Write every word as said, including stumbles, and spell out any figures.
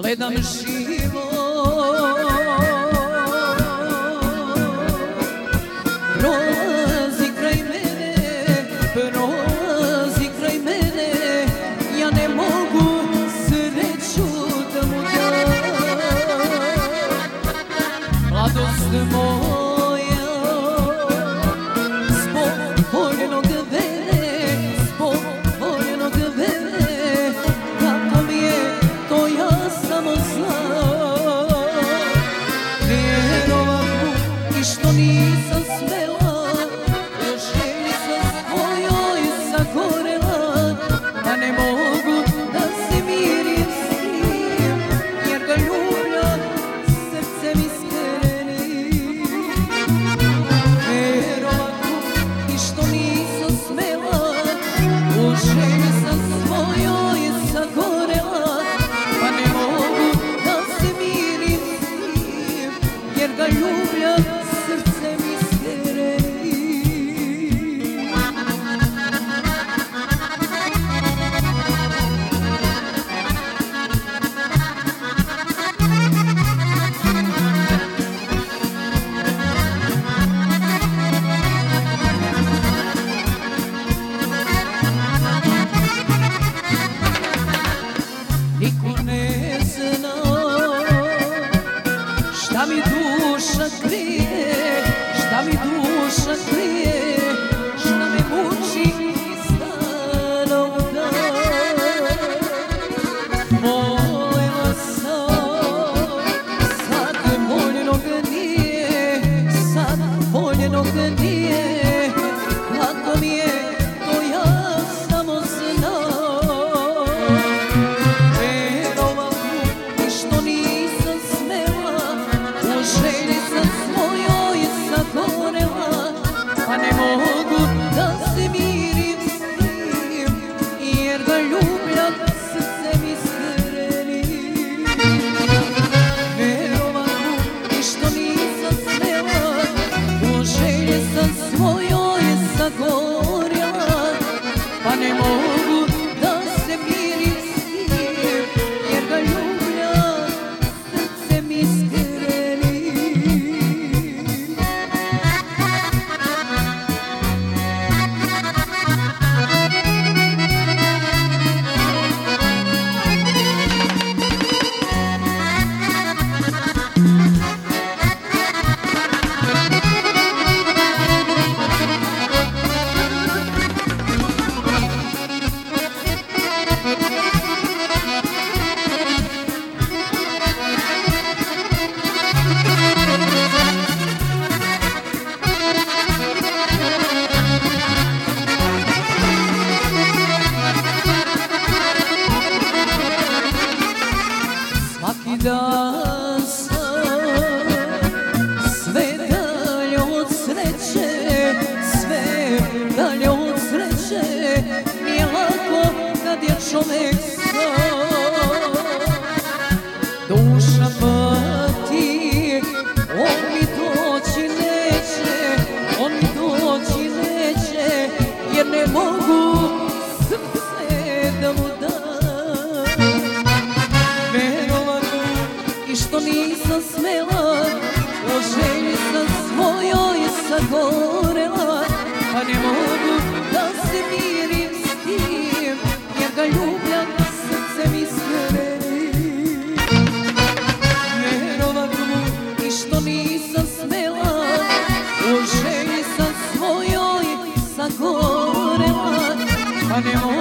gledam život, prolazi kraj mene, prolazi kraj mene, ja ne mogu sreću da mu dam. Mladost moja, zbog voljenog vene, zbog voljenog vene, kako mi je to ja samo znam. Vjerovat mu i što nisam smela, u želji sam svojoj sagorela, pa ne mogu da se mirim s njim, jer ga ljubljam srcem iskrenim. Vjerovat mu i što nisam smela, u želji sam svojoj sagorela, pa ne mogu da se mirim s njim, jer ga ljubljam srcem iskrenim. Niko ne zna šta mi duša krije, šta mi duša krije, šta me muči iz dana u dan. Volela sam, sad voljenog nije, sad voljenog nije, kako mi je to ja samo znam. Vjerovat mu i što nisam smela, u želji sam svojoj sagorela, pa ne mogu da se mirim s njim, jer ga ljubljam srcem iskrenim. Vjerovat mu i što nisam smela, u želji sam svojoj sagorela, pa ne mogu da se mirim s njim, jer ga ljubljam srcem iskrenim. Svaki dan sam sve dalje od sreće, sve dalje od sreće, nije lako kad je čovek sam. Duša pati, on mi doći neće, on mi doći neće, jer ne mogu srce da mu dam. Vjerovat mu i što nisam smela, u želji sam svojoj sagorela, pa ne mogu da se mirim s tim, jer ga ljubljam srcem iskrenim. Vjerovat mu i što nisam smela, u želji sam svojoj sagorela, pa ne mogu